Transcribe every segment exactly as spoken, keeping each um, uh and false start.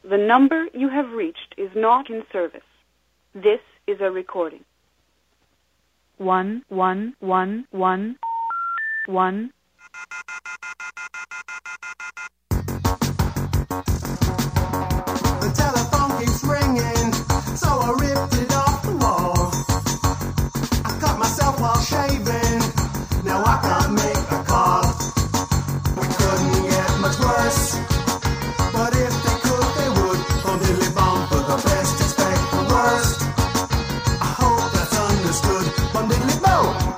The number you have reached is not in service. This is a recording. One, one, one, one, one. The telephone keeps ringing, so I ripped it off the wall. I cut myself while shaving, now I can't make a call. We couldn't get much worse, but if they could, they would. From Dilly Bomb for the best, expect the worst. I hope that's understood. From Diddly Bomb.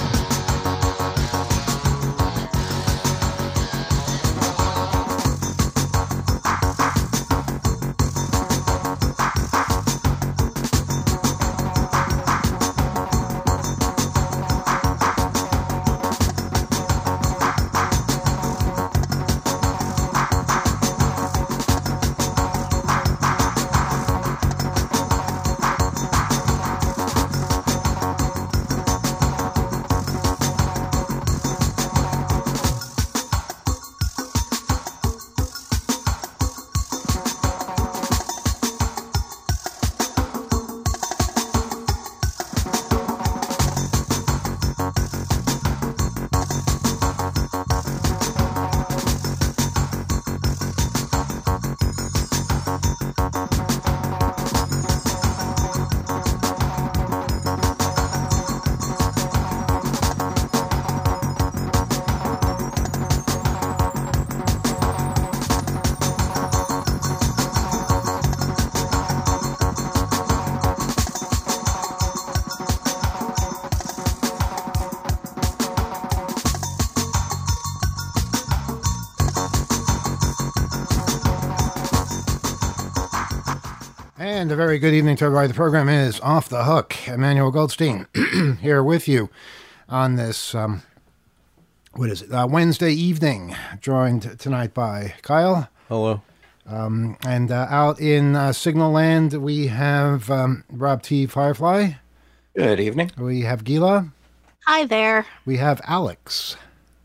And a very good evening to everybody. The program is Off the Hook. Emmanuel Goldstein here with you on this, um, what is it, uh, Wednesday evening, joined tonight by Kyle. Hello. Um, and uh, out in uh, Signal Land, we have um, Rob T. Firefly. Good evening. We have Gila. Hi there. We have Alex.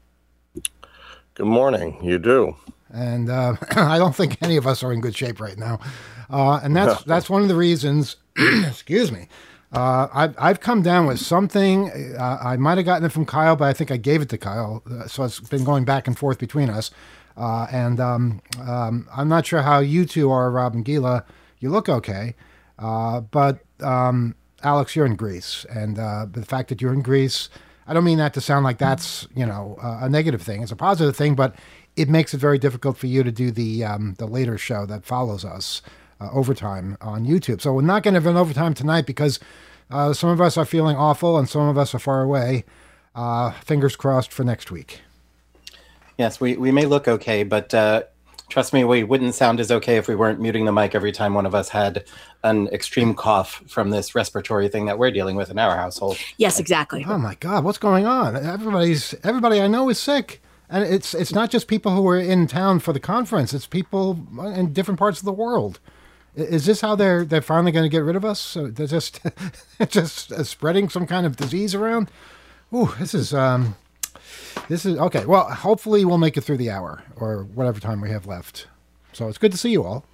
Good morning. You do. And uh, I don't think any of us are in good shape right now. Uh, and that's that's one of the reasons, excuse me, uh, I've, I've come down with something. Uh, I might have gotten it from Kyle, but I think I gave it to Kyle. Uh, so it's been going back and forth between us. Uh, and um, um, I'm not sure how you two are, Rob and Gila. You look okay. Uh, but um, Alex, you're in Greece. And uh, the fact that you're in Greece, I don't mean that to sound like that's, you know, uh, a negative thing. It's a positive thing, but it makes it very difficult for you to do the um, the later show that follows us. Uh, overtime on YouTube. So we're not going to have an overtime tonight because uh, some of us are feeling awful and some of us are far away. Uh, fingers crossed for next week. Yes, we, we may look okay, but uh, trust me, we wouldn't sound as okay if we weren't muting the mic every time one of us had an extreme cough from this respiratory thing that we're dealing with in our household. Yes, exactly. Oh my God, what's going on? Everybody's everybody I know is sick. And it's it's not just people who are in town for the conference. It's people in different parts of the world. Is this how they're they're finally going to get rid of us? So they're just just uh, spreading some kind of disease around. Ooh, this is um, this is okay. Well, hopefully we'll make it through the hour or whatever time we have left. So it's good to see you all.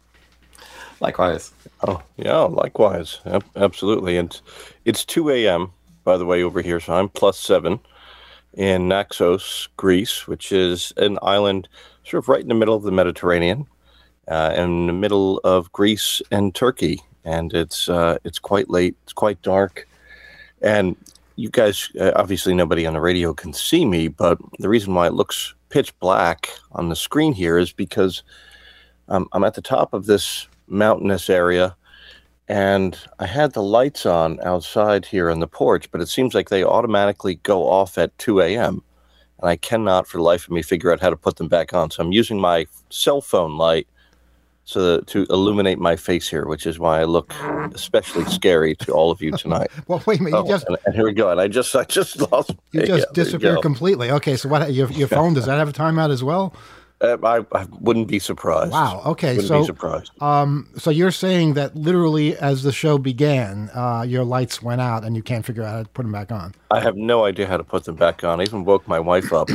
Likewise. Oh yeah, likewise. Yep, absolutely. And it's two a.m. by the way over here, so I'm plus seven in Naxos, Greece, which is an island sort of right in the middle of the Mediterranean. Uh, in the middle of Greece and Turkey, and it's uh, it's quite late. It's quite dark, and you guys uh, obviously nobody on the radio can see me, but the reason why it looks pitch black on the screen here is because um, I'm at the top of this mountainous area, and I had the lights on outside here on the porch, but it seems like they automatically go off at two a.m. and I cannot for the life of me figure out how to put them back on. So I'm using my cell phone light so that, to illuminate my face here, which is why I look especially scary to all of you tonight. Well, wait a minute. Oh, you just, and, and here we go. And I just, I just lost. You just yeah, disappeared you completely. Okay, so what? Your your phone, does that have a timeout as well? Uh, I, I wouldn't be surprised. Wow. Okay. Wouldn't so, be surprised. Um, so you're saying that literally, as the show began, uh, your lights went out and you can't figure out how to put them back on. I have no idea how to put them back on. I even woke my wife up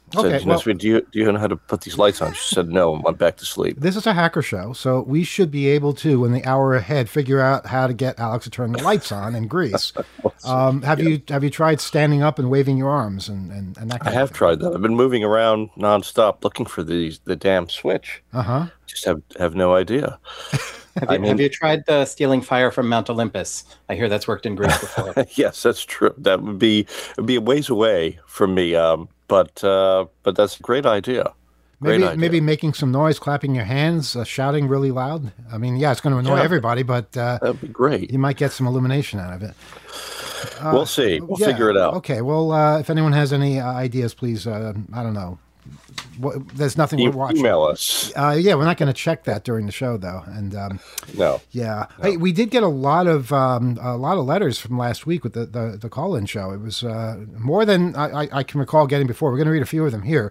I said, Okay, Janessa, well- do you do you know how to put these lights on? She said no and went back to sleep. This is a hacker show, so we should be able to, in the hour ahead, figure out how to get Alex to turn the lights on in Greece. Um, have you have you tried standing up and waving your arms and, and, and that I kind have of thing? tried that. I've been moving around nonstop looking for these the damn switch. Uh-huh. Just have have no idea. Have you, I mean- have you tried the stealing fire from Mount Olympus? I hear that's worked in Greece before. Yes, that's true. That would be would be a ways away from me. Um, but uh, but that's a great idea. Great Maybe idea. maybe making some noise, clapping your hands, uh, shouting really loud. I mean, yeah, it's going to annoy Yeah. everybody, but uh, That'd be great. you might get some illumination out of it. we'll see. We'll Yeah, figure it out. Okay, well, uh, if anyone has any uh, ideas, please, uh, I don't know. What, there's nothing E- we're watching. email us. Uh, yeah, we're not going to check that during the show, though. And um, No. yeah, hey, we did get a lot of um, a lot of letters from last week with the the, the call-in show. It was uh, more than I, I, I can recall getting before. We're going to read a few of them here.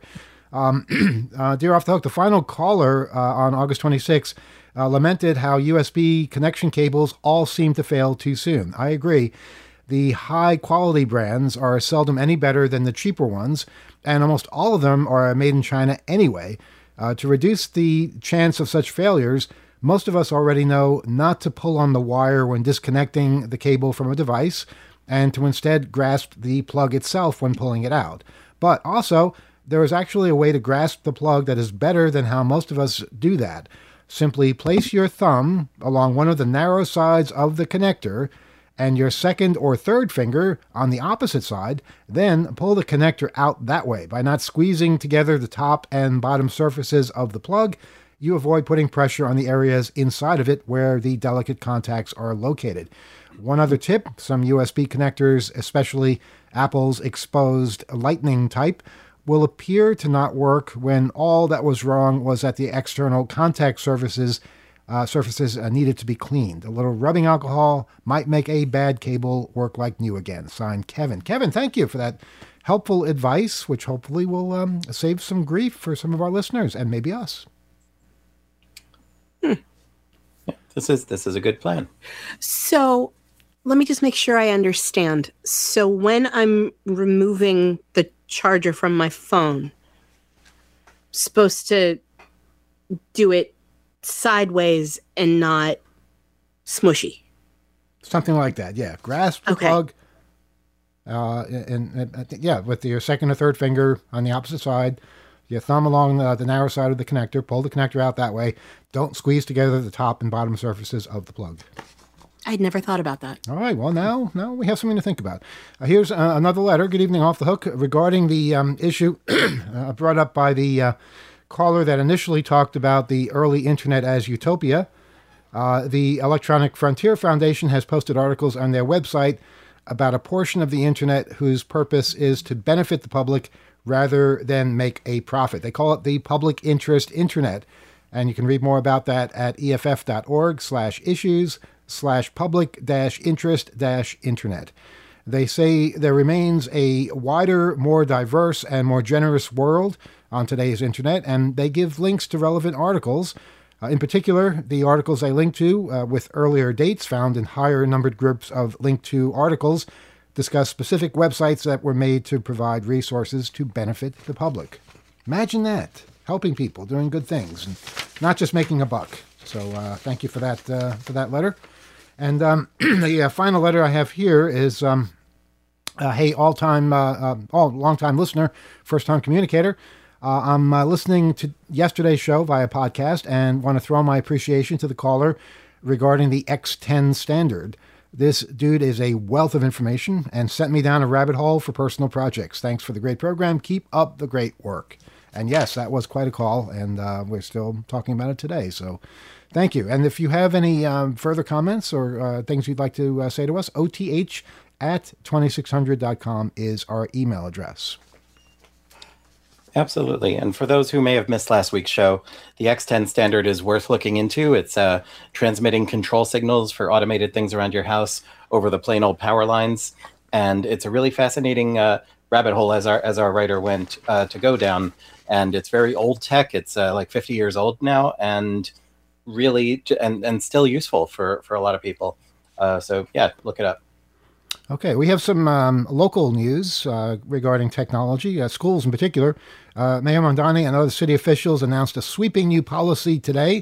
Um, uh, Dear Off the Hook, the final caller uh, on August twenty-sixth uh, lamented how U S B connection cables all seem to fail too soon. I agree. The high-quality brands are seldom any better than the cheaper ones, and almost all of them are made in China anyway. Uh, to reduce the chance of such failures, most of us already know not to pull on the wire when disconnecting the cable from a device, and to instead grasp the plug itself when pulling it out. But also, there is actually a way to grasp the plug that is better than how most of us do that. Simply place your thumb along one of the narrow sides of the connector and your second or third finger on the opposite side, then pull the connector out that way. By not squeezing together the top and bottom surfaces of the plug, you avoid putting pressure on the areas inside of it where the delicate contacts are located. One other tip, some U S B connectors, especially Apple's exposed Lightning type, will appear to not work when all that was wrong was that the external contact surfaces uh, surfaces uh, needed to be cleaned. A little rubbing alcohol might make a bad cable work like new again. Signed, Kevin. Kevin, thank you for that helpful advice, which hopefully will um, save some grief for some of our listeners and maybe us. This is this is a good plan. So let me just make sure I understand. So when I'm removing the charger from my phone, supposed to do it sideways and not smushy. Something like that, yeah. Grasp the Okay. plug, uh, and, and I think, yeah, with your second or third finger on the opposite side, your thumb along the, the narrow side of the connector, pull the connector out that way. Don't squeeze together the top and bottom surfaces of the plug. I'd never thought about that. All right, well, now now we have something to think about. Uh, here's uh, another letter. Good evening, Off the Hook, regarding the um, issue uh, brought up by the uh, caller that initially talked about the early internet as utopia. Uh, the Electronic Frontier Foundation has posted articles on their website about a portion of the internet whose purpose is to benefit the public rather than make a profit. They call it the public interest internet. And you can read more about that at eff.org slash issues slash public dash interest dash internet. They say there remains a wider, more diverse, and more generous world on today's internet, and they give links to relevant articles. Uh, in particular, the articles they link to, uh, with earlier dates found in higher numbered groups of linked to articles, discuss specific websites that were made to provide resources to benefit the public. Imagine that. Helping people, doing good things, and not just making a buck. So uh, thank you for that uh, for that letter. And um, the uh, final letter I have here is, um, uh, hey, all-time, uh, uh, all long-time listener, first-time communicator. Uh, I'm uh, listening to yesterday's show via podcast and want to throw my appreciation to the caller regarding the X ten standard. This dude is a wealth of information and sent me down a rabbit hole for personal projects. Thanks for the great program. Keep up the great work. And yes, that was quite a call, and uh, we're still talking about it today. So thank you. And if you have any um, further comments or uh, things you'd like to uh, say to us, O T H at twenty-six hundred dot com is our email address. Absolutely. And for those who may have missed last week's show, the X ten standard is worth looking into. It's uh, transmitting control signals for automated things around your house over the plain old power lines. And it's a really fascinating uh, rabbit hole, as our as our writer went uh, to go down. And it's very old tech. It's uh, like fifty years old now, and really and, and still useful for, for a lot of people. Uh, so, yeah, look it up. Okay, we have some um, local news uh, regarding technology, uh, schools in particular. Uh, Mayor Mondani and other city officials announced a sweeping new policy today,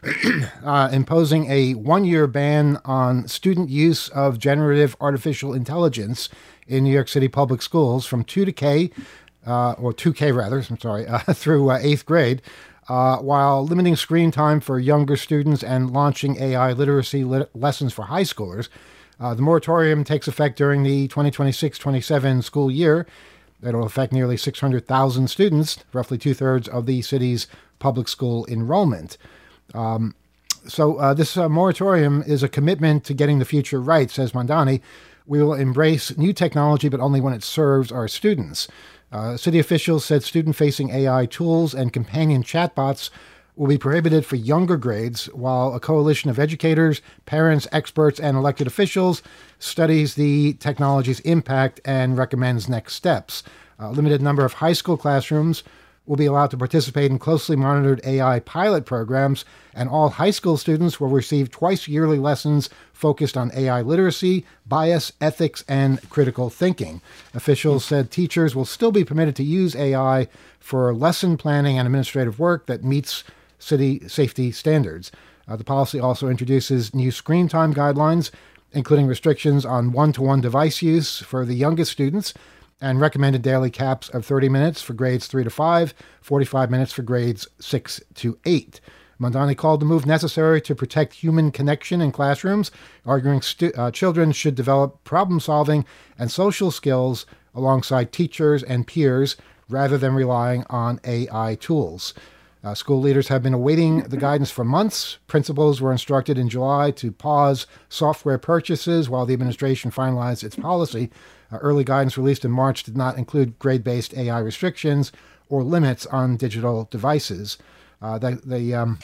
uh, imposing a one-year ban on student use of generative artificial intelligence in New York City public schools from two to K, uh, or two K rather, I'm sorry, uh, through uh, eighth grade, uh, while limiting screen time for younger students and launching A I literacy le- lessons for high schoolers. Uh, the moratorium takes effect during the twenty twenty-six twenty-seven school year. It'll affect nearly six hundred thousand students, roughly two-thirds of the city's public school enrollment. Um, so uh, this uh, moratorium is a commitment to getting the future right, says Mondani. We will embrace new technology, but only when it serves our students. Uh, city officials said student-facing A I tools and companion chatbots will be prohibited for younger grades, while a coalition of educators, parents, experts, and elected officials studies the technology's impact and recommends next steps. A limited number of high school classrooms will be allowed to participate in closely monitored A I pilot programs, and all high school students will receive twice yearly lessons focused on A I literacy, bias, ethics, and critical thinking. Officials said teachers will still be permitted to use A I for lesson planning and administrative work that meets city safety standards. Uh, the policy also introduces new screen time guidelines, including restrictions on one-to-one device use for the youngest students and recommended daily caps of thirty minutes for grades three to five, forty-five minutes for grades six to eight. Mondani called the move necessary to protect human connection in classrooms, arguing stu- uh, children should develop problem-solving and social skills alongside teachers and peers rather than relying on A I tools. Uh, school leaders have been awaiting the guidance for months. Principals were instructed in July to pause software purchases while the administration finalized its policy. Uh, early guidance released in March did not include grade-based A I restrictions or limits on digital devices. Uh, the the, um,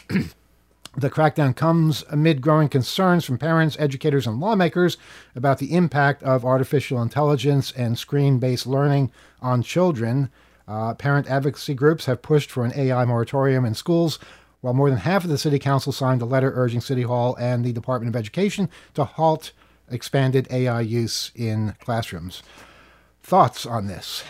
the crackdown comes amid growing concerns from parents, educators, and lawmakers about the impact of artificial intelligence and screen-based learning on children. Uh, parent advocacy groups have pushed for an A I moratorium in schools, while more than half of the city council signed a letter urging City Hall and the Department of Education to halt expanded A I use in classrooms. Thoughts on this?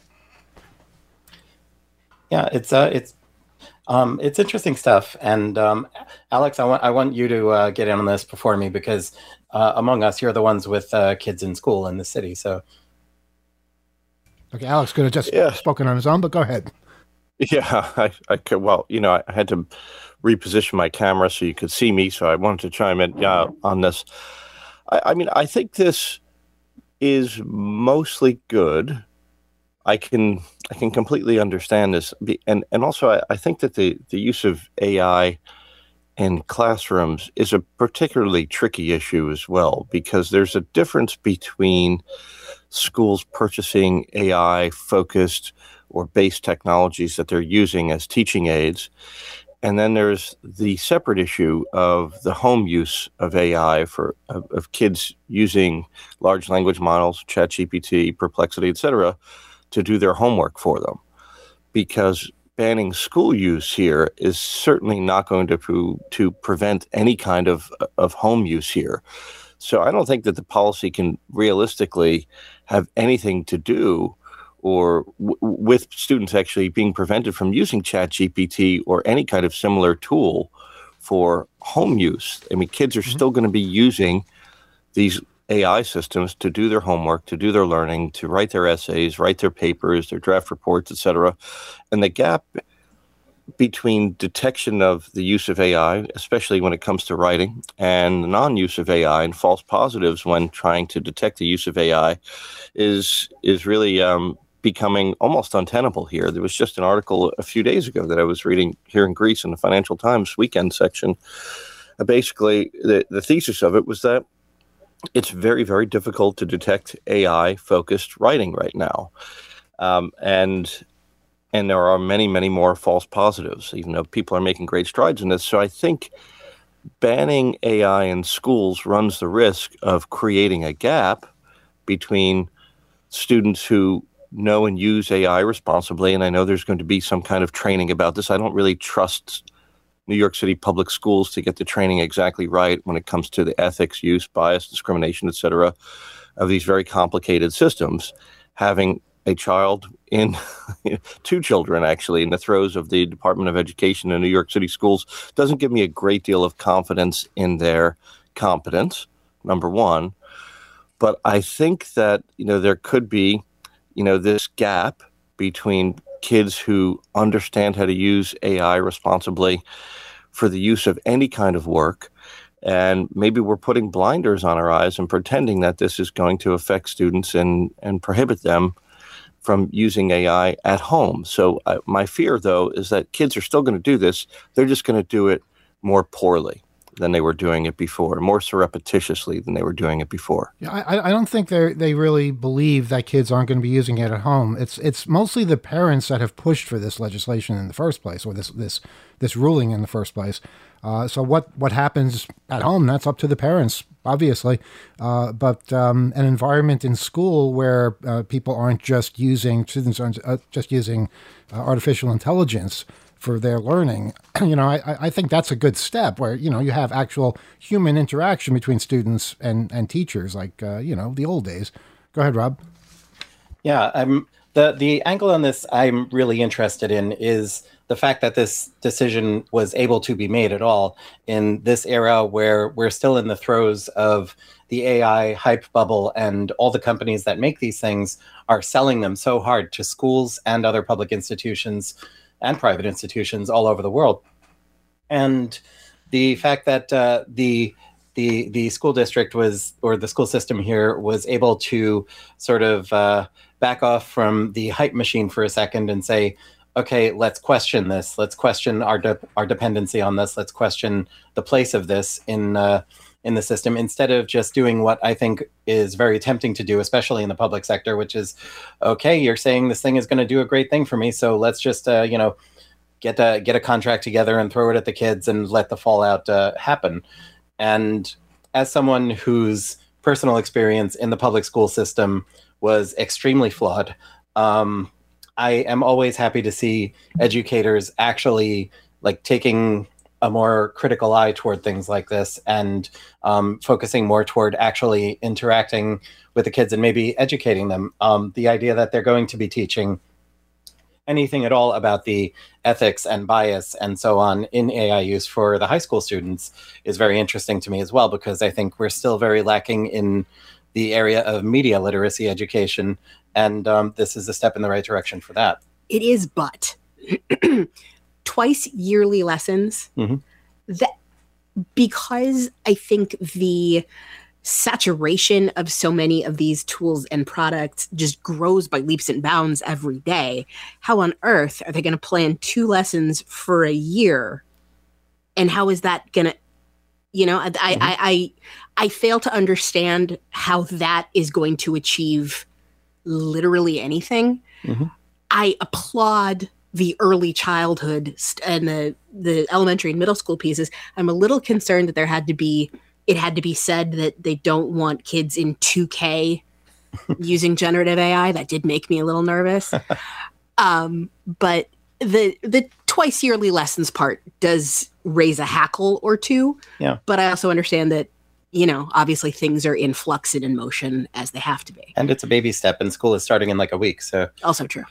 Yeah, it's uh, it's um, it's interesting stuff. And um, Alex, I want I want you to uh, get in on this before me because uh, among us, you're the ones with uh, kids in school in the city. So. Okay, Alex could have just yeah. spoken on his own, but go ahead. Yeah, I, I could. Well, you know, I had to reposition my camera so you could see me, so I wanted to chime in uh, on this. I, I mean, I think this is mostly good. I can I can completely understand this, and and also I, I think that the the use of A I in classrooms is a particularly tricky issue as well, because there's a difference between schools purchasing A I-focused or based technologies that they're using as teaching aids. And then there's the separate issue of the home use of A I for of, of kids using large language models, ChatGPT, Perplexity, et cetera, to do their homework for them. Because banning school use here is certainly not going to to prevent any kind of of home use here. So I don't think that the policy can realistically have anything to do or w- with students actually being prevented from using ChatGPT or any kind of similar tool for home use. I mean, kids are mm-hmm. still going to be using these A I systems to do their homework, to do their learning, to write their essays, write their papers, their draft reports, et cetera. And the gap between detection of the use of A I, especially when it comes to writing, and the non-use of A I and false positives when trying to detect the use of A I is is really um, becoming almost untenable here. There was just an article a few days ago that I was reading here in Greece in the Financial Times weekend section. Uh, basically, the, the thesis of it was that it's very, very difficult to detect A I-focused writing right now. Um, and and there are many, many more false positives, even though people are making great strides in this. So I think banning A I in schools runs the risk of creating a gap between students who know and use A I responsibly, and I know there's going to be some kind of training about this. I don't really trust New York City public schools to get the training exactly right when it comes to the ethics, use, bias, discrimination, et cetera. of these very complicated systems, having a child in two children actually in the throes of the Department of Education in New York City schools doesn't give me a great deal of confidence in their competence, number one. But I think that, you know, there could be, you know, this gap between kids who understand how to use A I responsibly for the use of any kind of work, and maybe we're putting blinders on our eyes and pretending that this is going to affect students and, and prohibit them from using A I at home. So uh, my fear, though, is that kids are still going to do this. They're just going to do it more poorly than they were doing it before, more surreptitiously than they were doing it before. Yeah, I, I don't think they they really believe that kids aren't going to be using it at home. It's it's mostly the parents that have pushed for this legislation in the first place, or this this this ruling in the first place. Uh, so what what happens at home, that's up to the parents, obviously. Uh, but um, an environment in school where uh, people aren't just using students aren't uh, just using uh, artificial intelligence for their learning, you know, I, I think that's a good step where, you know, you have actual human interaction between students and, and teachers, like, uh, you know, the old days. Go ahead, Rob. Yeah, I'm the the angle on this I'm really interested in is the fact that this decision was able to be made at all in this era where we're still in the throes of the A I hype bubble, and all the companies that make these things are selling them so hard to schools and other public institutions and private institutions all over the world. And the fact that uh, the the the school district was, or the school system here was able to sort of uh, back off from the hype machine for a second and say, okay, let's question this. Let's question our de- our dependency on this. Let's question the place of this in uh, in the system, instead of just doing what I think is very tempting to do, especially in the public sector, which is, okay, you're saying this thing is going to do a great thing for me, so let's just uh, you know get a get a contract together and throw it at the kids and let the fallout uh, happen. And as someone whose personal experience in the public school system was extremely flawed, um, I am always happy to see educators actually like taking a more critical eye toward things like this, and um, focusing more toward actually interacting with the kids and maybe educating them. Um, the idea that they're going to be teaching anything at all about the ethics and bias and so on in A I use for the high school students is very interesting to me as well, because I think we're still very lacking in the area of media literacy education. And um, this is a step in the right direction for that. It is, but twice yearly lessons, Mhm. that because I think the saturation of so many of these tools and products just grows by leaps and bounds every day. How on earth are they going to plan two lessons for a year? And how is that going to, you know, I, Mhm. I, I, I fail to understand how that is going to achieve literally anything. Mhm. I applaud the early childhood st- and the the elementary and middle school pieces. I'm a little concerned that there had to be it had to be said that they don't want kids in two K using generative A I. That did make me a little nervous. um, but the the twice yearly lessons part does raise a hackle or two. Yeah. But I also understand that, you know, obviously things are in flux and in motion as they have to be. And it's a baby step, and school is starting in like a week. So Also true.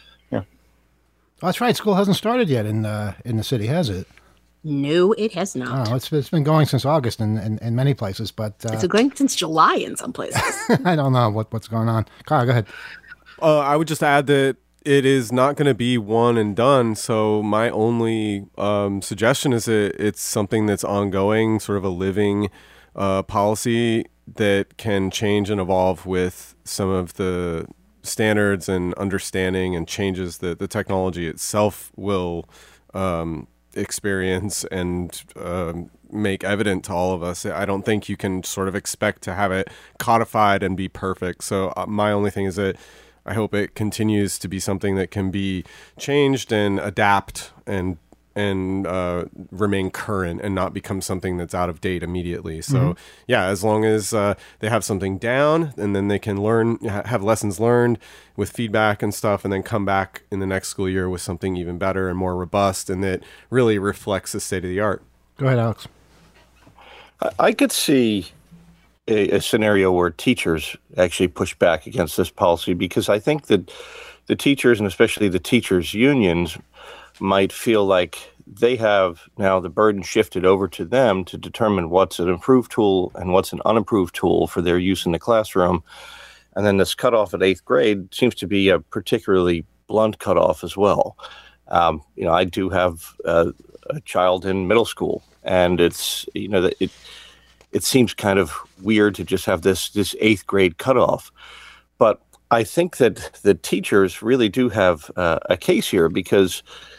Oh, that's right. School hasn't started yet in uh, in the city, has it? No, it has not. Oh, it's it's been going since August in, in, in many places, but uh, It's been going since July in some places. I don't know what, what's going on. Kyle, go ahead. Uh, I would just add that it is not going to be one and done. So my only um, suggestion is that it's something that's ongoing, sort of a living uh, policy that can change and evolve with some of the standards and understanding and changes that the technology itself will um, experience and um, make evident to all of us. I don't think you can sort of expect to have it codified and be perfect. So uh, my only thing is that I hope it continues to be something that can be changed and adapt and and uh, remain current and not become something that's out of date immediately. So mm-hmm. yeah, as long as uh, they have something down, and then they can learn, ha- have lessons learned with feedback and stuff, and then come back in the next school year with something even better and more robust, and that really reflects the state of the art. Go ahead, Alex. I, I could see a, a scenario where teachers actually push back against this policy, because I think that the teachers, and especially the teachers' unions, might feel like they have now the burden shifted over to them to determine what's an approved tool and what's an unapproved tool for their use in the classroom. And then this cutoff at eighth grade seems to be a particularly blunt cutoff as well. Um, you know, I do have uh, a child in middle school, and it's, you know, it it seems kind of weird to just have this this eighth grade cutoff. But I think that the teachers really do have uh, a case here, because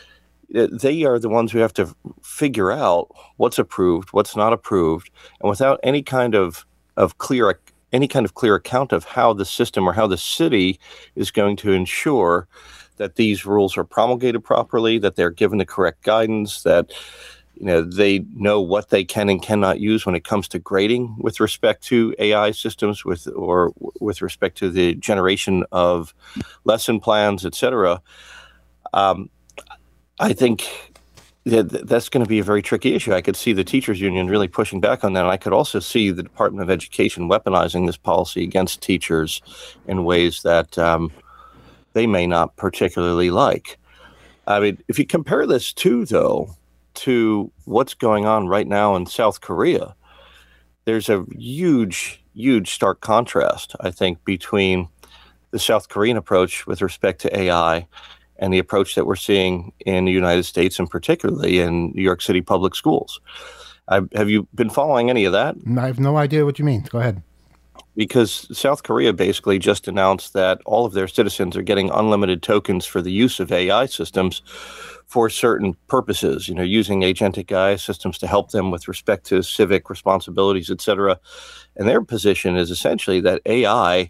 they are the ones who have to figure out what's approved, what's not approved, and without any kind of, of clear any kind of clear account of how the system or how the city is going to ensure that these rules are promulgated properly, that they're given the correct guidance, that you know they know what they can and cannot use when it comes to grading with respect to A I systems, with or with respect to the generation of lesson plans, et cetera. Um, I think that that's going to be a very tricky issue. I could see the teachers union really pushing back on that. And I could also see the Department of Education weaponizing this policy against teachers in ways that um, they may not particularly like. I mean, if you compare this too, though, to what's going on right now in South Korea, there's a huge, huge stark contrast, I think, between the South Korean approach with respect to A I and the approach that we're seeing in the United States, and particularly in New York City public schools. I, have you been following any of that? I have no idea what you mean. Go ahead. Because South Korea basically just announced that all of their citizens are getting unlimited tokens for the use of A I systems for certain purposes, you know, using agentic A I systems to help them with respect to civic responsibilities, et cetera. And their position is essentially that A I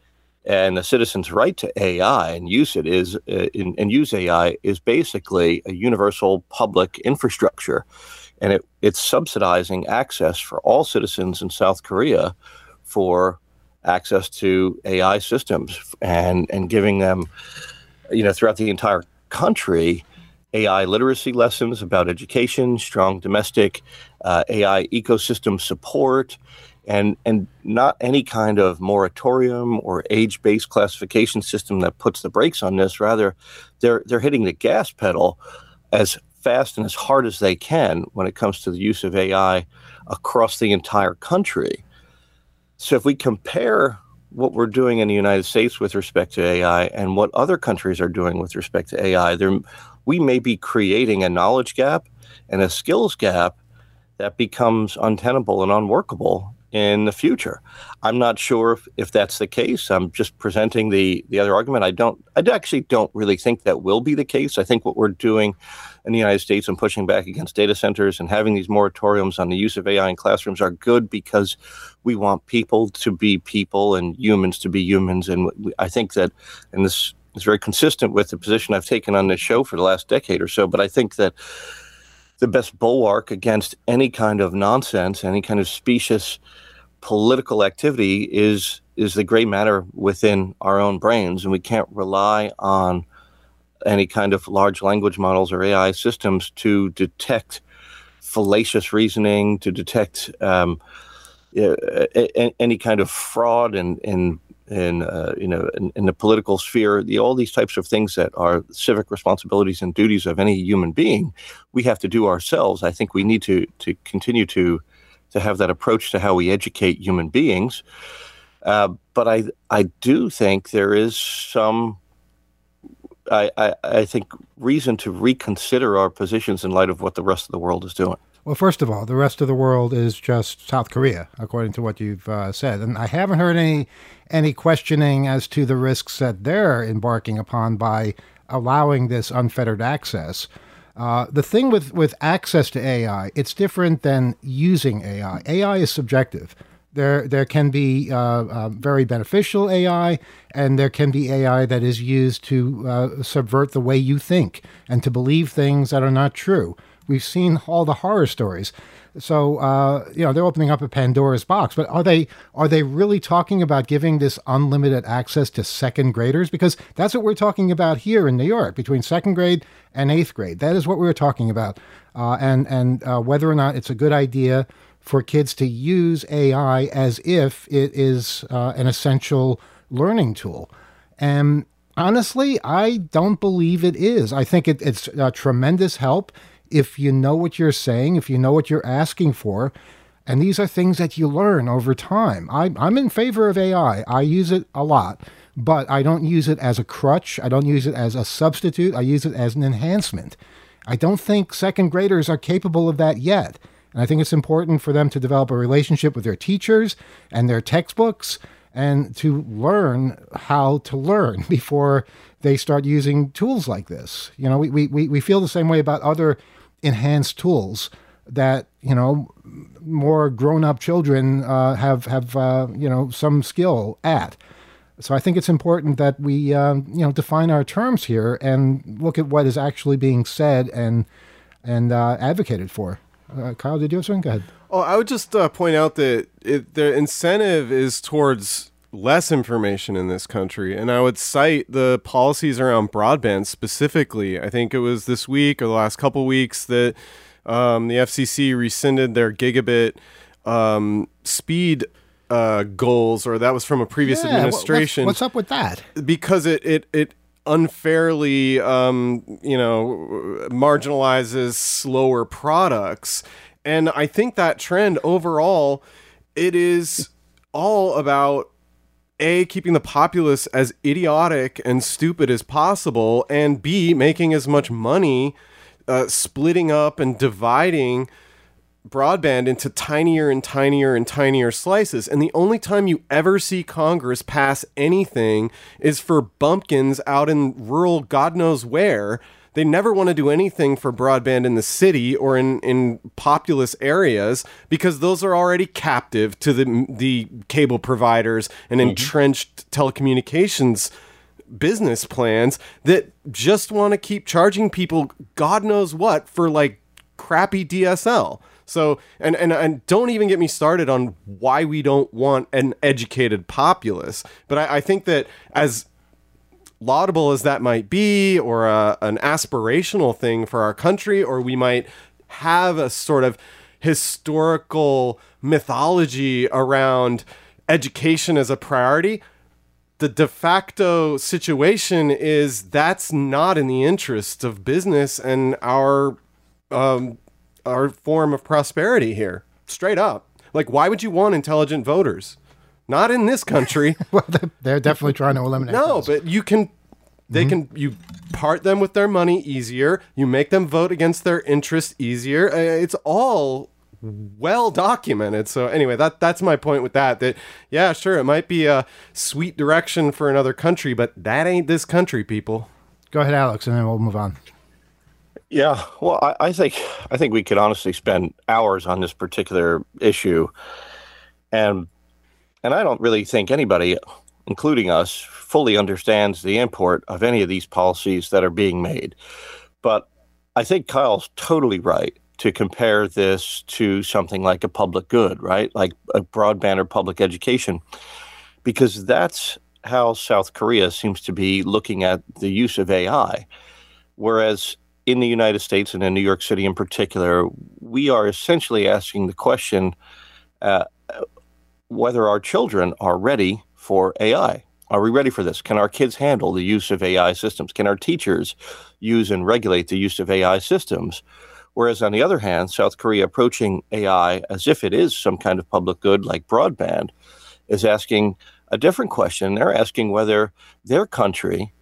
and the citizen's right to A I and use it is uh, in, and use A I is basically a universal public infrastructure, and it, it's subsidizing access for all citizens in South Korea for access to A I systems, and and giving them, you know, throughout the entire country, A I literacy lessons about education, strong domestic uh, A I ecosystem support. And and not any kind of moratorium or age-based classification system that puts the brakes on this. Rather, they're they're hitting the gas pedal as fast and as hard as they can when it comes to the use of A I across the entire country. So if we compare what we're doing in the United States with respect to A I and what other countries are doing with respect to A I, there we may be creating a knowledge gap and a skills gap that becomes untenable and unworkable in the future. I'm not sure if, if that's the case. I'm just presenting the the other argument. I don't. I actually don't really think that will be the case. I think what we're doing in the United States and pushing back against data centers and having these moratoriums on the use of A I in classrooms are good, because we want people to be people and humans to be humans. And we, I think that, and this is very consistent with the position I've taken on this show for the last decade or so, but I think that the best bulwark against any kind of nonsense, any kind of specious political activity is is the gray matter within our own brains. And we can't rely on any kind of large language models or A I systems to detect fallacious reasoning, to detect um, uh, any kind of fraud in in, in uh, you know in, in the political sphere. The, all these types of things that are civic responsibilities and duties of any human being, we have to do ourselves. I think we need to to continue to to have that approach to how we educate human beings. Uh, but I I do think there is some, I, I, I think, reason to reconsider our positions in light of what the rest of the world is doing. Well, first of all, the rest of the world is just South Korea, according to what you've uh, said. And I haven't heard any any questioning as to the risks that they're embarking upon by allowing this unfettered access. Uh, the thing with, with access to A I, it's different than using A I. A I is subjective. There there can be uh, uh, very beneficial A I, and there can be A I that is used to uh, subvert the way you think and to believe things that are not true. We've seen all the horror stories. So, uh, you know, they're opening up a Pandora's box. But are they are they really talking about giving this unlimited access to second graders? Because that's what we're talking about here in New York, between second grade and eighth grade. That is what we're talking about. uh, and and uh, whether or not it's a good idea for kids to use A I as if it is uh, an essential learning tool. And honestly, I don't believe it is. I think it, it's a tremendous help if you know what you're saying, if you know what you're asking for. And these are things that you learn over time. I, I'm in favor of A I. I use it a lot, but I don't use it as a crutch. I don't use it as a substitute. I use it as an enhancement. I don't think second graders are capable of that yet. And I think it's important for them to develop a relationship with their teachers and their textbooks and to learn how to learn before they start using tools like this. You know, we, we, we feel the same way about other enhanced tools that, you know, more grown-up children uh, have, have uh, you know, some skill at. So I think it's important that we, uh, you know, define our terms here and look at what is actually being said and, and uh, advocated for. Uh, Kyle, did you have something? Go ahead. Oh, I would just uh, point out that it, the incentive is towards less information in this country. And I would cite the policies around broadband specifically. I think it was this week or the last couple weeks that um, the F C C rescinded their gigabit um, speed uh, goals, or that was from a previous yeah, administration. What's, what's up with that? Because it, it, it unfairly, um, you know, marginalizes slower products. And I think that trend overall, it is all about A, keeping the populace as idiotic and stupid as possible, and B, making as much money, uh, splitting up and dividing broadband into tinier and tinier and tinier slices. And the only time you ever see Congress pass anything is for bumpkins out in rural God knows where. They never want to do anything for broadband in the city or in, in populous areas because those are already captive to the the cable providers and mm-hmm. entrenched telecommunications business plans that just want to keep charging people God knows what for like crappy D S L. So, and, and, and don't even get me started on why we don't want an educated populace. But I, I think that as laudable as that might be, or a, an aspirational thing for our country, or we might have a sort of historical mythology around education as a priority, the de facto situation is that's not in the interest of business and our um, our form of prosperity here. Straight up. Like, why would you want intelligent voters? Not in this country. Well, they're definitely trying to eliminate No, those. but you can, they mm-hmm. can, you part them with their money easier. You make them vote against their interests easier. Uh, it's all well documented. So anyway, that that's my point with that, that, yeah, sure, it might be a sweet direction for another country, but that ain't this country, people. Go ahead, Alex, and then we'll move on. Yeah, well, I, I think I think we could honestly spend hours on this particular issue, and and I don't really think anybody, including us, fully understands the import of any of these policies that are being made. But I think Kyle's totally right to compare this to something like a public good, right? Like a broadband or public education, because that's how South Korea seems to be looking at the use of A I, whereas in the United States and in New York City in particular, we are essentially asking the question uh, whether our children are ready for A I. Are we ready for this? Can our kids handle the use of A I systems? Can our teachers use and regulate the use of A I systems? Whereas on the other hand, South Korea approaching A I as if it is some kind of public good like broadband is asking a different question. They're asking whether their country,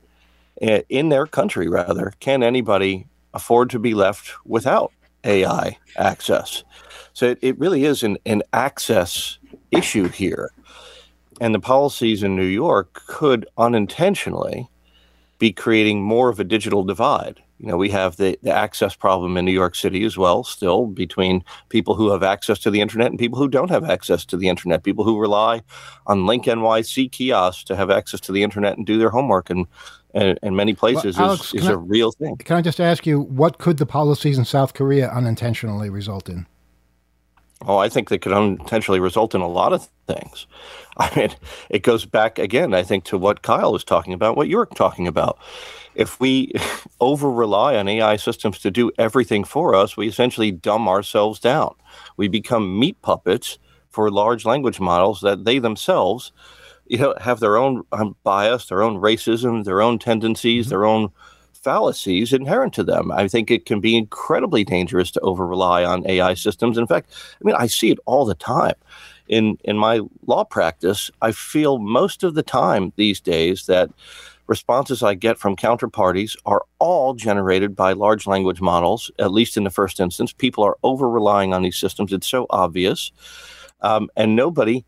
in their country rather, can anybody afford to be left without A I access? So it, it really is an, an access issue here. And the policies in New York could unintentionally be creating more of a digital divide. You know, we have the, the access problem in New York City as well, still, between people who have access to the internet and people who don't have access to the internet, people who rely on Link N Y C kiosks to have access to the internet and do their homework. And And in many places well, Alex, is, is I, a real thing. Can I just ask you, what could the policies in South Korea unintentionally result in? Oh, I think they could unintentionally result in a lot of things. I mean, it goes back again, I think, to what Kyle was talking about, what you were talking about. if we over rely on A I systems to do everything for us, we essentially dumb ourselves down. We become meat puppets for large language models that they themselves, you know, have their own um, bias, their own racism, their own tendencies, mm-hmm. their own fallacies inherent to them. I think it can be incredibly dangerous to over rely on A I systems. In fact, I mean, I see it all the time. In in my law practice, I feel most of the time these days that responses I get from counterparties are all generated by large language models, at least in the first instance. People are over-relying on these systems. It's so obvious. Um, and nobody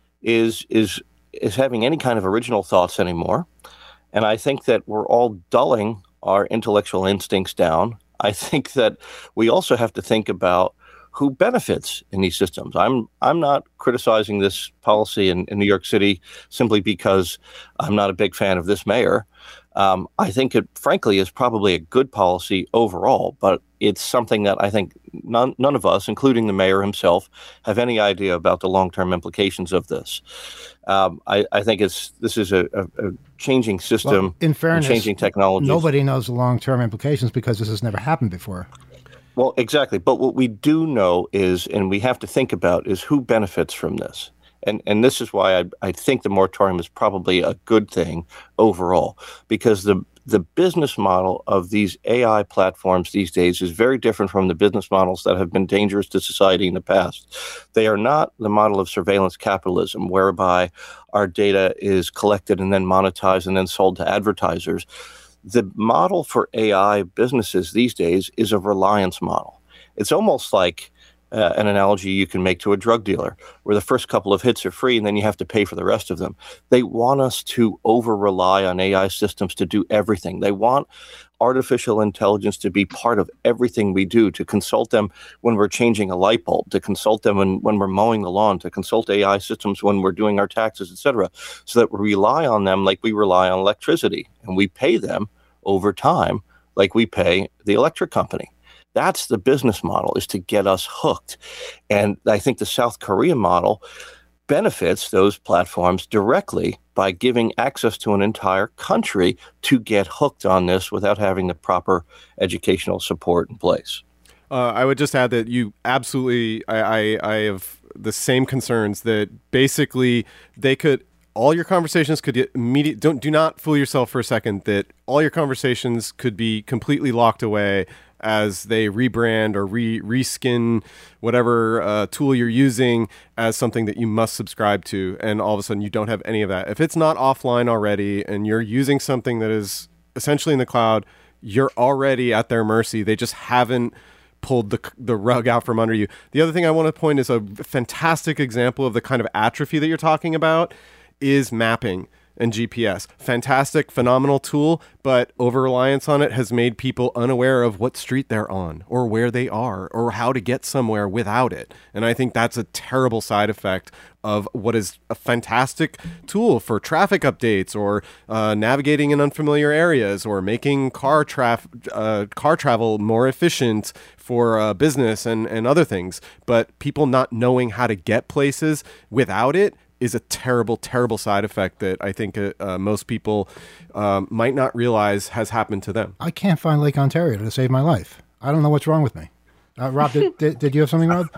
is is is having any kind of original thoughts anymore. And I think that we're all dulling our intellectual instincts down. I think that we also have to think about who benefits in these systems. I'm I'm not criticizing this policy in, in New York City simply because I'm not a big fan of this mayor. Um, I think it, frankly, is probably a good policy overall, but it's something that I think none, none of us, including the mayor himself, have any idea about the long-term implications of this. Um, I, I think it's this is a, a, a changing system, well, in fairness, changing technology. Nobody knows the long-term implications because this has never happened before. Well, exactly. But what we do know is, and we have to think about, is who benefits from this. And and this is why I, I think the moratorium is probably a good thing overall, because the the business model of these A I platforms these days is very different from the business models that have been dangerous to society in the past. They are not the model of surveillance capitalism, whereby our data is collected and then monetized and then sold to advertisers. The model for A I businesses these days is a reliance model. It's almost like uh, an analogy you can make to a drug dealer, where the first couple of hits are free and then you have to pay for the rest of them. They want us to over-rely on A I systems to do everything. They want artificial intelligence to be part of everything we do, to consult them when we're changing a light bulb, to consult them when, when we're mowing the lawn, to consult A I systems when we're doing our taxes, et cetera, so that we rely on them like we rely on electricity, and we pay them over time like we pay the electric company. That's the business model, is to get us hooked. And I think the South Korea model benefits those platforms directly by giving access to an entire country to get hooked on this without having the proper educational support in place. Uh, I would just add that you absolutely, I, I, I have the same concerns that basically they could, all your conversations could get immediate. Don't do not fool yourself for a second that all your conversations could be completely locked away as they rebrand or re reskin whatever uh, tool you're using as something that you must subscribe to, and all of a sudden you don't have any of that. If it's not offline already and you're using something that is essentially in the cloud, you're already at their mercy. They just haven't pulled the the rug out from under you. The other thing I want to point is a fantastic example of the kind of atrophy that you're talking about is mapping and G P S. Fantastic, phenomenal tool, but over-reliance on it has made people unaware of what street they're on or where they are or how to get somewhere without it. And I think that's a terrible side effect of what is a fantastic tool for traffic updates or uh, navigating in unfamiliar areas or making car, traf- uh, car travel more efficient for uh, business and, and other things. But people not knowing how to get places without it is a terrible, terrible side effect that I think uh, uh, most people um, might not realize has happened to them. I can't find Lake Ontario to save my life. I don't know what's wrong with me. Uh, Rob, did, did, did you have something, Rob?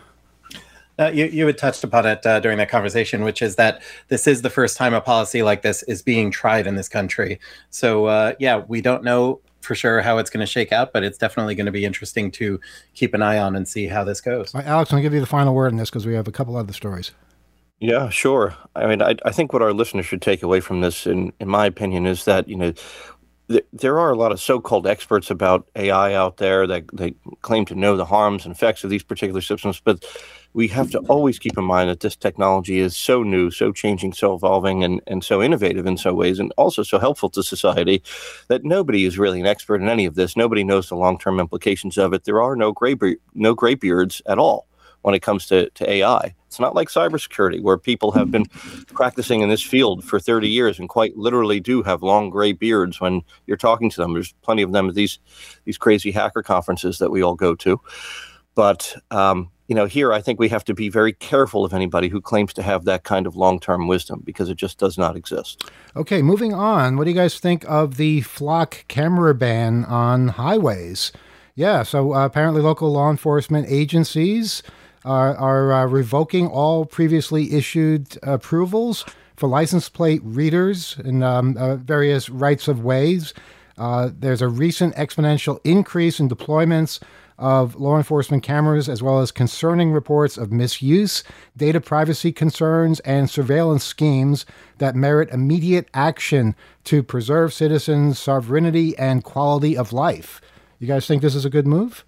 Uh, you, you had touched upon it uh, during that conversation, which is that this is the first time a policy like this is being tried in this country. So, uh, yeah, we don't know for sure how it's going to shake out, but it's definitely going to be interesting to keep an eye on and see how this goes. All right, Alex, I'm going to give you the final word in this because we have a couple other stories. Yeah, sure. I mean, I, I think what our listeners should take away from this, in, in my opinion, is that, you know, th- there are a lot of so-called experts about A I out there that they claim to know the harms and effects of these particular systems, but we have to always keep in mind that this technology is so new, so changing, so evolving, and, and so innovative in some ways, and also so helpful to society, that nobody is really an expert in any of this. Nobody knows the long-term implications of it. There are no gray, no graybeards at all when it comes to, to A I. It's not like cybersecurity, where people have been practicing in this field for thirty years and quite literally do have long gray beards when you're talking to them. There's plenty of them at these, these crazy hacker conferences that we all go to. But um, you know, here I think we have to be very careful of anybody who claims to have that kind of long-term wisdom, because it just does not exist. Okay, moving on. What do you guys think of the flock camera ban on highways? Yeah, so uh, apparently local law enforcement agencies are, are uh, revoking all previously issued approvals for license plate readers in um, uh, various rights of ways. Uh, there's a recent exponential increase in deployments of law enforcement cameras, as well as concerning reports of misuse, data privacy concerns, and surveillance schemes that merit immediate action to preserve citizens' sovereignty and quality of life. You guys think this is a good move?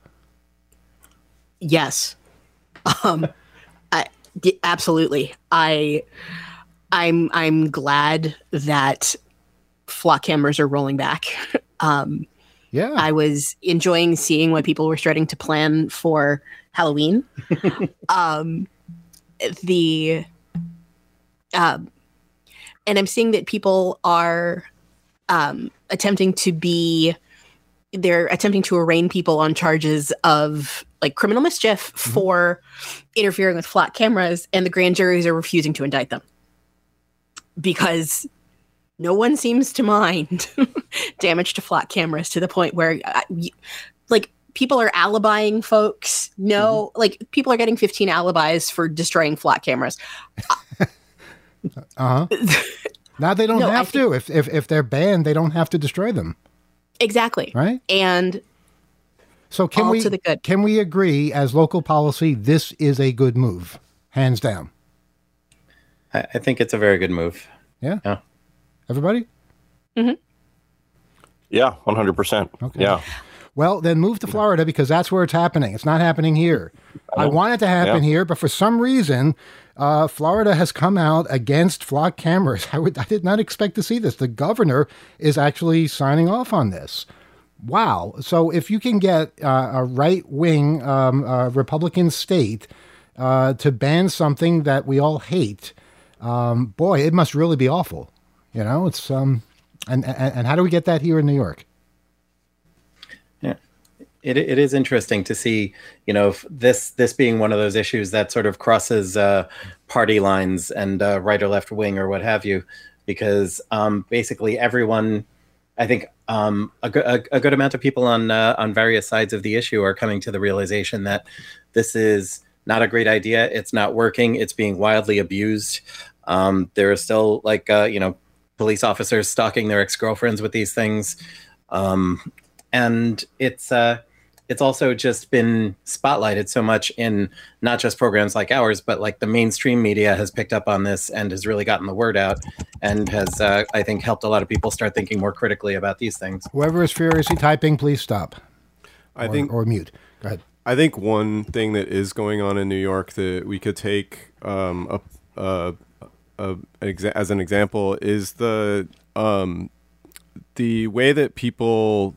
Yes. Um, I, d- absolutely. I, I'm, I'm glad that flock cameras are rolling back. um, Yeah. I was enjoying seeing what people were starting to plan for Halloween. um, the, um, and I'm seeing that people are um, attempting to be, they're attempting to arraign people on charges of like criminal mischief mm-hmm. for interfering with flock cameras, and the grand juries are refusing to indict them because no one seems to mind damage to flock cameras to the point where, uh, y- like, people are alibying folks. No, mm-hmm. like, people are getting fifteen alibis for destroying flock cameras. uh-huh. Now they don't no, have to. If, if if they're banned, they don't have to destroy them. Exactly. Right? And so can all we to the good. Can we agree as local policy this is a good move, hands down? I, I think it's a very good move. Yeah. Yeah. Everybody? Mm-hmm. Yeah, one hundred percent. Okay. Yeah. Well, then move to Florida because that's where it's happening. It's not happening here. I, I want it to happen yeah. here, but for some reason, uh, Florida has come out against flock cameras. I, would, I did not expect to see this. The governor is actually signing off on this. Wow. So if you can get uh, a right-wing um, uh, Republican state uh, to ban something that we all hate, um, boy, it must really be awful. You know, it's um, and, and and how do we get that here in New York? Yeah, it it is interesting to see, you know, this this being one of those issues that sort of crosses uh, party lines and uh, right or left wing or what have you, because um, basically everyone, I think, um, a, a, a good amount of people on uh, on various sides of the issue are coming to the realization that this is not a great idea. It's not working. It's being wildly abused. Um, there are still like uh, you know. police officers stalking their ex-girlfriends with these things. Um, and it's uh, it's also just been spotlighted so much in not just programs like ours, but like the mainstream media has picked up on this and has really gotten the word out and has, uh, I think, helped a lot of people start thinking more critically about these things. Whoever is furiously typing, please stop. I or, think, or mute. Go ahead. I think one thing that is going on in New York that we could take um, a, a Uh, as an example is the um, the way that people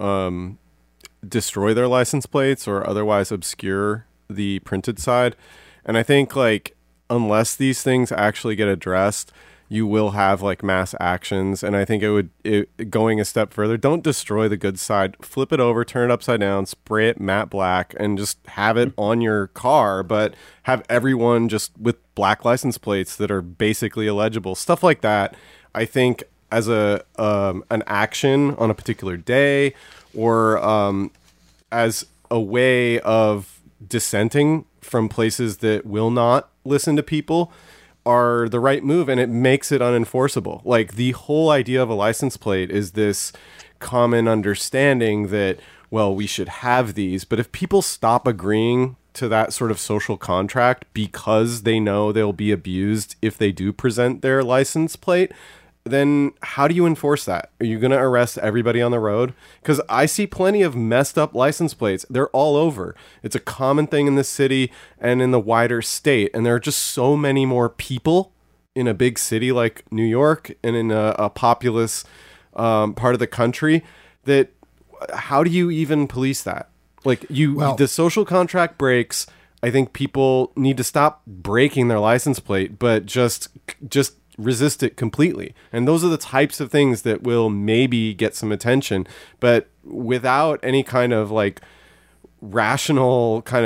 um, destroy their license plates or otherwise obscure the printed side. And I think like unless these things actually get addressed, you will have like mass actions. And I think it would it, going a step further, don't destroy the good side, flip it over, turn it upside down, spray it matte black, and just have it on your car, but have everyone just with black license plates that are basically illegible, stuff like that. I think as a um, an action on a particular day or um, as a way of dissenting from places that will not listen to people are the right move, and it makes it unenforceable. Like the whole idea of a license plate is this common understanding that, well, we should have these, but if people stop agreeing to that sort of social contract because they know they'll be abused if they do present their license plate, then how do you enforce that? Are you going to arrest everybody on the road? Because I see plenty of messed up license plates. They're all over. It's a common thing in the city and in the wider state. And there are just so many more people in a big city like New York and in a, a populous um, part of the country that how do you even police that? Like you, well, the social contract breaks. I think people need to stop breaking their license plate, but just, just, resist it completely. And those are the types of things that will maybe get some attention, but without any kind of like rational kind of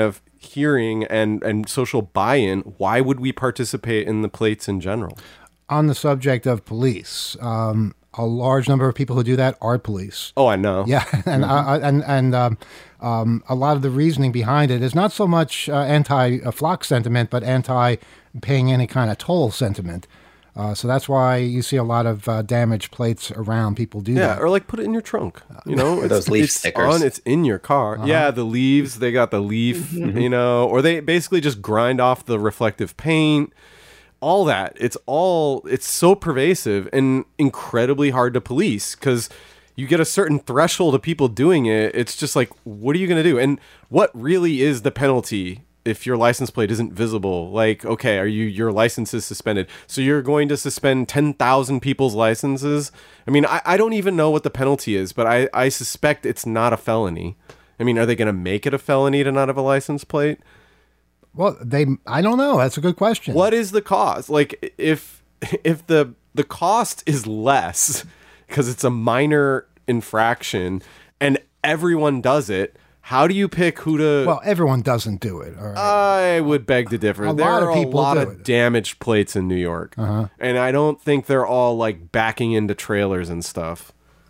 hearing and, and social buy-in, why would we participate in the plates in general? On the subject of police, um, a large number of people who do that are police. Oh, I know. Yeah, and Mm-hmm. uh, and and um, um, a lot of the reasoning behind it is not so much uh, anti-flock sentiment, but anti-paying any kind of toll sentiment. Uh, so that's why you see a lot of uh, damaged plates around. People do Yeah, that. or like put it in your trunk. You know, it's, those leaf it's stickers. on. It's in your car. Yeah, the leaves. They got the leaf. You know, or they basically just grind off the reflective paint. All that. It's all. It's so pervasive and incredibly hard to police because you get a certain threshold of people doing it. It's just like, what are you going to do? And what really is the penalty if your license plate isn't visible? Like, okay, are you your license is suspended, so you're going to suspend ten thousand people's licenses? I mean, I, I don't even know what the penalty is, but I, I suspect it's not a felony. I mean, are they going to make it a felony to not have a license plate? Well, they. I don't know. That's a good question. What is the cost? Like, if if the the cost is less because it's a minor infraction and everyone does it, how do you pick who to? Well, everyone doesn't do it. All right. I would beg to differ. A there lot of are people a lot do of it. damaged plates in New York, Uh-huh. and I don't think they're all like backing into trailers and stuff.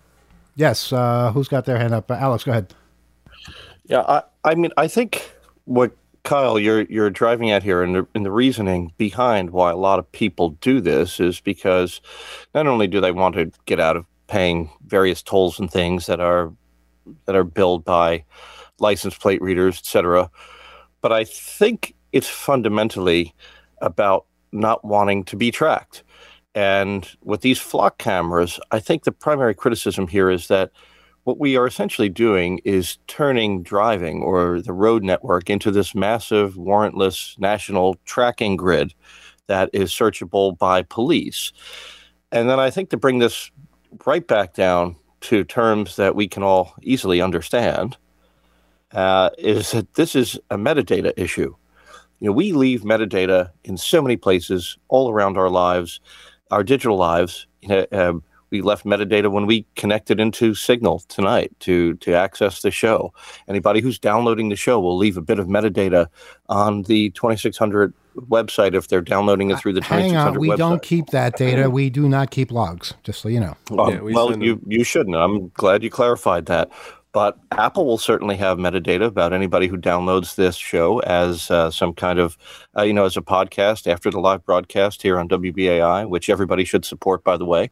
Yes. Uh, who's got their hand up? Uh, Alex, go ahead. Yeah, I, I mean, I think what Kyle you're you're driving at here, and the, and the reasoning behind why a lot of people do this is because not only do they want to get out of paying various tolls and things that are that are billed by license plate readers, et cetera, but I think it's fundamentally about not wanting to be tracked. And with these flock cameras, I think the primary criticism here is that what we are essentially doing is turning driving or the road network into this massive warrantless national tracking grid that is searchable by police. And then I think to bring this right back down to terms that we can all easily understand, uh, is that this is a metadata issue. You know, we leave metadata in so many places all around our lives, our digital lives. You know, um, we left metadata when we connected into Signal tonight to to access the show. Anybody who's downloading the show will leave a bit of metadata on the twenty-six hundred website if they're downloading it through the Hang twenty-six hundred on. We website. don't keep that data. We do not keep logs, just so you know. Um, Yeah, we well, send you, you shouldn't. I'm glad you clarified that. But Apple will certainly have metadata about anybody who downloads this show as uh, some kind of, uh, you know, as a podcast after the live broadcast here on W B A I, which everybody should support, by the way.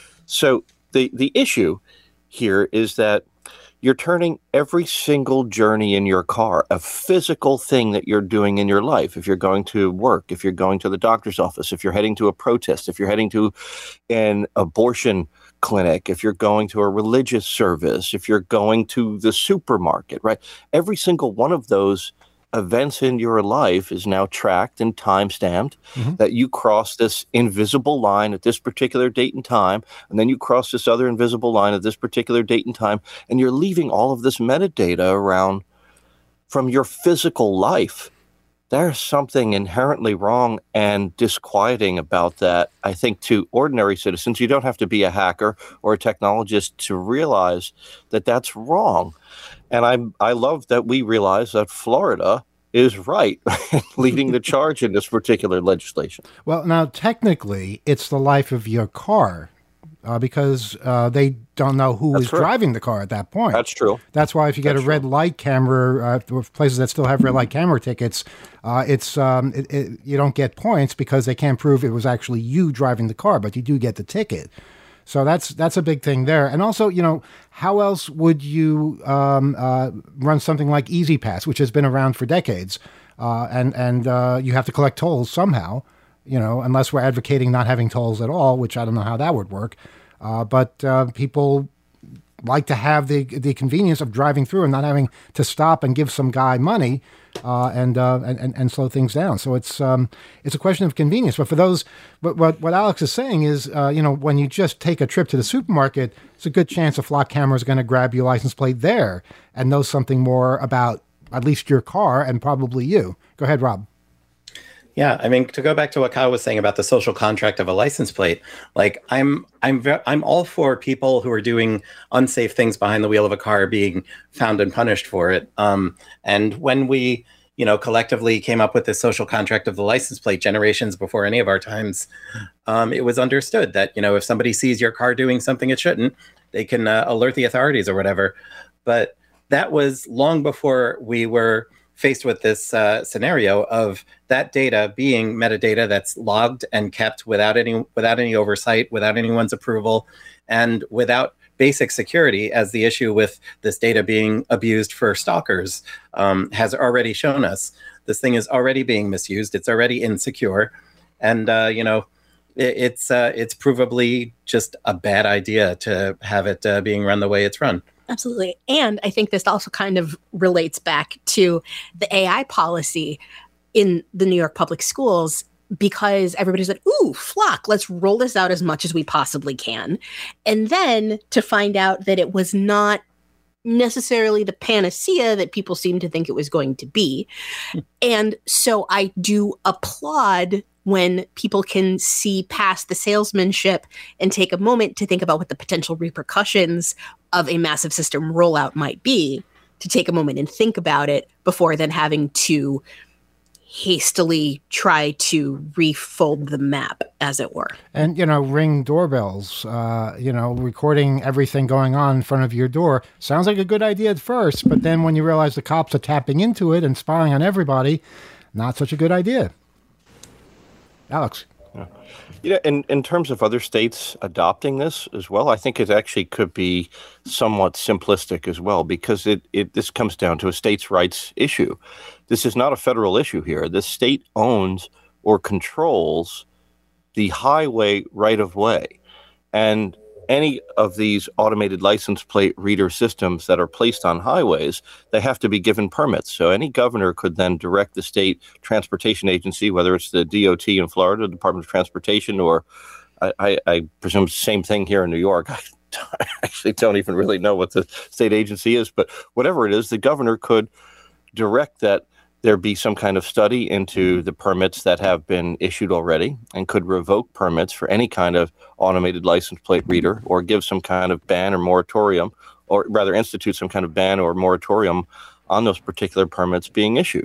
So the, the issue here is that you're turning every single journey in your car, a physical thing that you're doing in your life. If you're going to work, if you're going to the doctor's office, if you're heading to a protest, if you're heading to an abortion clinic, if you're going to a religious service, if you're going to the supermarket, right? Every single one of those events in your life is now tracked and time-stamped, Mm-hmm. that you cross this invisible line at this particular date and time, and then you cross this other invisible line at this particular date and time, and you're leaving all of this metadata around from your physical life. There's something inherently wrong and disquieting about that. I think to ordinary citizens, you don't have to be a hacker or a technologist to realize that that's wrong. And I I love that we realize that Florida is right, leading the charge in this particular legislation. Well, now technically, it's the life of your car, uh, because uh, they don't know who That's is correct. driving the car at that point. That's true. That's why if you get That's a red light camera, uh, places that still have red light camera tickets, uh, it's um, it, it, you don't get points because they can't prove it was actually you driving the car, but you do get the ticket. So that's that's a big thing there. And also, you know, how else would you um, uh, run something like Easy Pass, which has been around for decades, uh, and and uh, you have to collect tolls somehow, you know, unless we're advocating not having tolls at all, which I don't know how that would work. Uh, but uh, people like to have the the convenience of driving through and not having to stop and give some guy money uh, and, uh, and and and slow things down. So it's um, it's a question of convenience. But for those, but what what Alex is saying is, uh, you know, when you just take a trip to the supermarket, it's a good chance a flock camera is going to grab your license plate there and know something more about at least your car and probably you. Go ahead, Rob. Yeah, I mean, to go back to what Kyle was saying about the social contract of a license plate, like I'm, I'm, ve- I'm all for people who are doing unsafe things behind the wheel of a car being found and punished for it. Um, and when we, you know, collectively came up with this social contract of the license plate generations before any of our times, um, it was understood that, you know, if somebody sees your car doing something it shouldn't, they can uh, alert the authorities or whatever. But that was long before we were faced with this uh, scenario of that data being metadata that's logged and kept without any without any oversight, without anyone's approval, and without basic security, as the issue with this data being abused for stalkers um, has already shown us. This thing is already being misused. It's already insecure. And, uh, you know, it, it's uh, it's provably just a bad idea to have it uh, being run the way it's run. Absolutely. And I think this also kind of relates back to the A I policy in the New York public schools, because everybody said, ooh, flock, let's roll this out as much as we possibly can. And then to find out that it was not necessarily the panacea that people seemed to think it was going to be. And so I do applaud when people can see past the salesmanship and take a moment to think about what the potential repercussions of a massive system rollout might be, to take a moment and think about it before then having to hastily try to refold the map, as it were. And, you know, ring doorbells, uh, you know, recording everything going on in front of your door. Sounds like a good idea at first, but then when you realize the cops are tapping into it and spying on everybody, not such a good idea. Alex. Yeah. You know, in, in terms of other states adopting this as well, I think it actually could be somewhat simplistic as well, because it, it this comes down to a states' rights issue. This is not a federal issue here. The state owns or controls the highway right-of-way. And any of these automated license plate reader systems that are placed on highways, they have to be given permits. So any governor could then direct the state transportation agency, whether it's the D O T in Florida, Department of Transportation, or I, I, I presume the same thing here in New York. I actually don't even really know what the state agency is, but whatever it is, the governor could direct that there be some kind of study into the permits that have been issued already, and could revoke permits for any kind of automated license plate reader, or give some kind of ban or moratorium, or rather institute some kind of ban or moratorium on those particular permits being issued.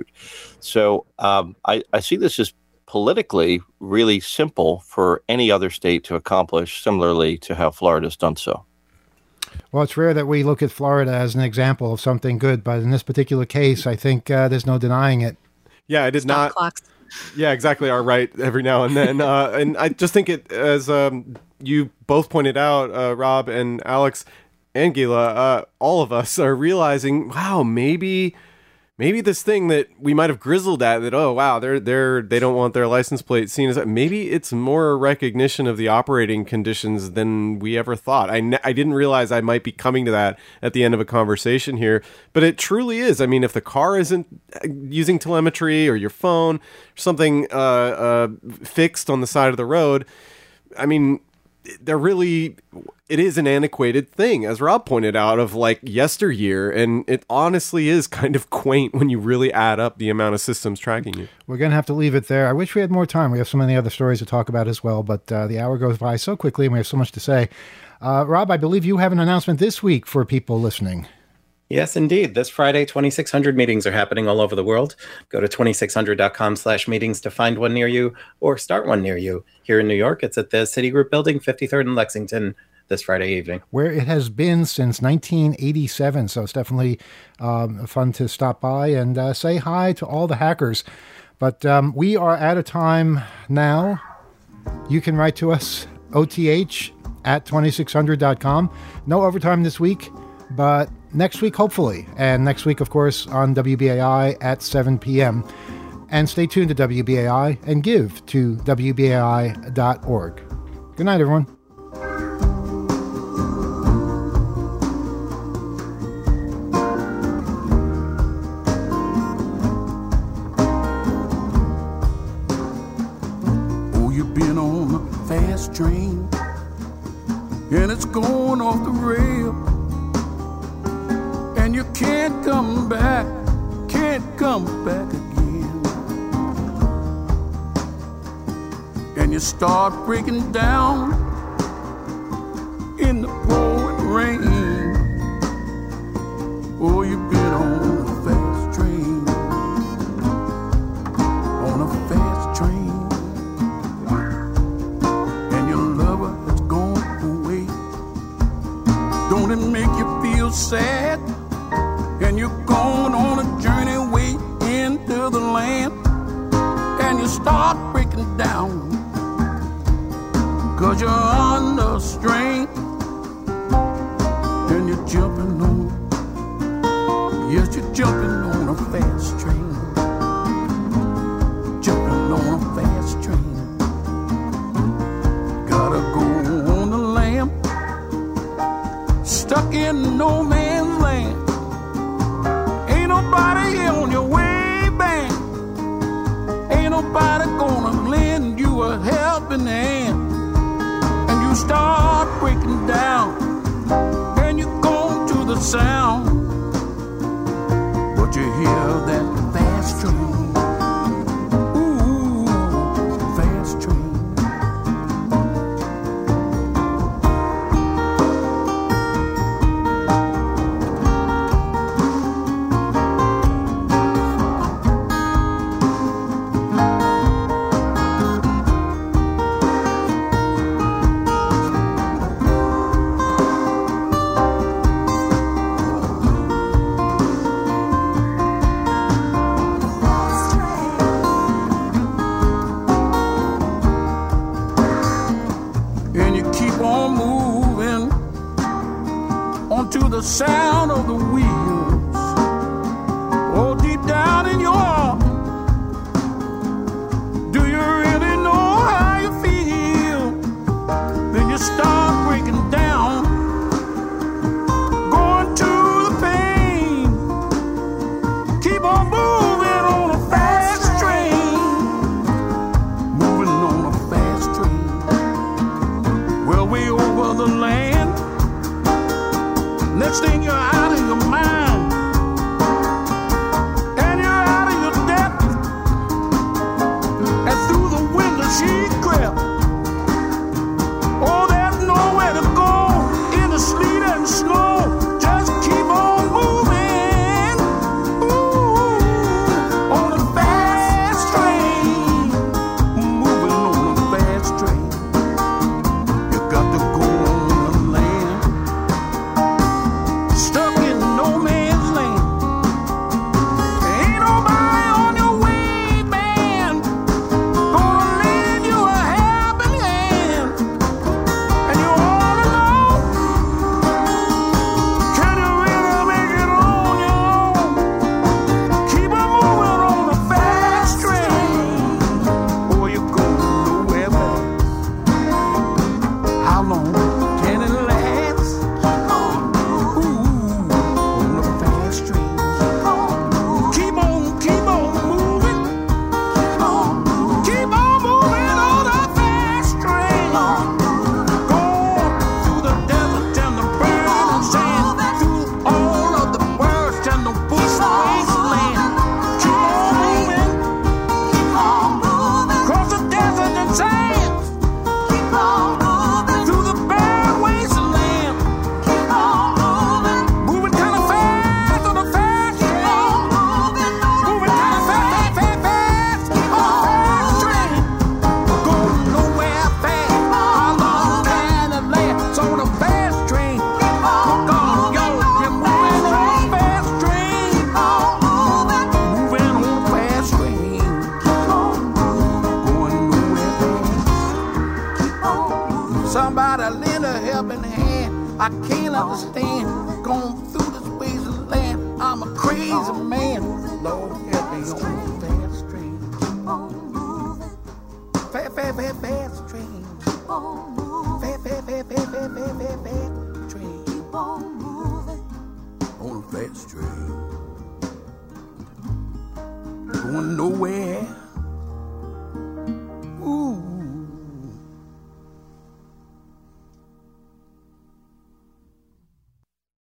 So um, I, I see this as politically really simple for any other state to accomplish, similarly to how Florida's done so. Well, it's rare that we look at Florida as an example of something good, but in this particular case, I think uh, there's no denying it. Yeah, I did Stop not. clocks. Yeah, exactly. Are right every now and then, uh, and I just think it, as um, you both pointed out, uh, Rob and Alex and Gila, uh, all of us are realizing, wow, maybe. Maybe this thing that we might have grizzled at, that, oh, wow, they're they're they don't want their license plate seen as, maybe it's more a recognition of the operating conditions than we ever thought. I, ne- I didn't realize I might be coming to that at the end of a conversation here, but it truly is. I mean, if the car isn't using telemetry, or your phone, or something uh, uh, fixed on the side of the road, I mean, they're really, it is an antiquated thing, as Rob pointed out, of like yesteryear, and it honestly is kind of quaint when you really add up the amount of systems tracking you. We're going to have to leave it there. I wish we had more time. We have so many other stories to talk about as well, but uh, the hour goes by so quickly and we have so much to say. Uh, Rob, I believe you have an announcement this week for people listening. Yes, indeed. This Friday, twenty-six hundred meetings are happening all over the world. Go to twenty-six hundred dot com slash meetings to find one near you, or start one near you. Here in New York, it's at the Citigroup Building, fifty-third and Lexington, this Friday evening. Where it has been since nineteen eighty-seven, so it's definitely um, fun to stop by and uh, say hi to all the hackers. But um, we are at a time now. You can write to us, O T H at twenty-six hundred dot com. No overtime this week, but next week, hopefully. And next week, of course, on W B A I at seven p.m. And stay tuned to W B A I and give to W B A I dot org. Good night, everyone. Oh, you've been on a fast train, and it's going off the rail. And you can't come back, can't come back again. And you start breaking down in the pouring rain. Oh, you've been on a fast train. a fast train, and your lover has gone away. Don't it make you feel sad? And you're going on a journey way into the land, and you start breaking down, cause you're under strain, and you're jumping on, yes, you're jumping on a fast train, jumping on a fast train. Gotta go on the lam, stuck in no man's land. Ain't nobody on your way back, ain't nobody gonna lend you a helping hand. And you start breaking down, and you go to the sound, but you hear that fast train, ooh, fast train. To the sound of the wheels, oh, deep down in your heart, do you really know how you feel? Then you start breaking down, going to the pain. Keep on moving on a fast train, moving on a fast train. Well, way over the land. Next thing you're out of your mind, and you're out of your depth, and through the window she crept. Oh, there's nowhere to go in the sleet and snow. Just keep on moving, ooh, on a fast train, moving on a fast train. You got to go on the land, stuck in no man's land. Ain't nobody on your way, man, gonna lend you a helping hand. And you're all alone. Can you really make it on your own? Keep on moving on a fast train, or you're going nowhere back. How long can it last? Ooh, on a fast train. Keep on, keep on moving. Keep on moving on a fast train. Going through the desert and the burning sand, through all of the birds and the bush wasteland. Keep on moving. Across the desert and sand. Through the barren wasteland. Moving kind of fast on a fast train. Moving kind of fast, fast, fast, fast on a fast train. Going nowhere fast. How long can it last on a fast train? Look on, yo, you're moving on a fast train. Moving on a fast train. Going nowhere fast. Somebody lend a helping hand. I can't understand. Going through this wasteland. I'm a crazy man. Lord help me on a fast train. Fast, fast, fast, fast train. Fast, fast, fast, fast, fast, fast, fast, fast train. On a fast train. Going nowhere.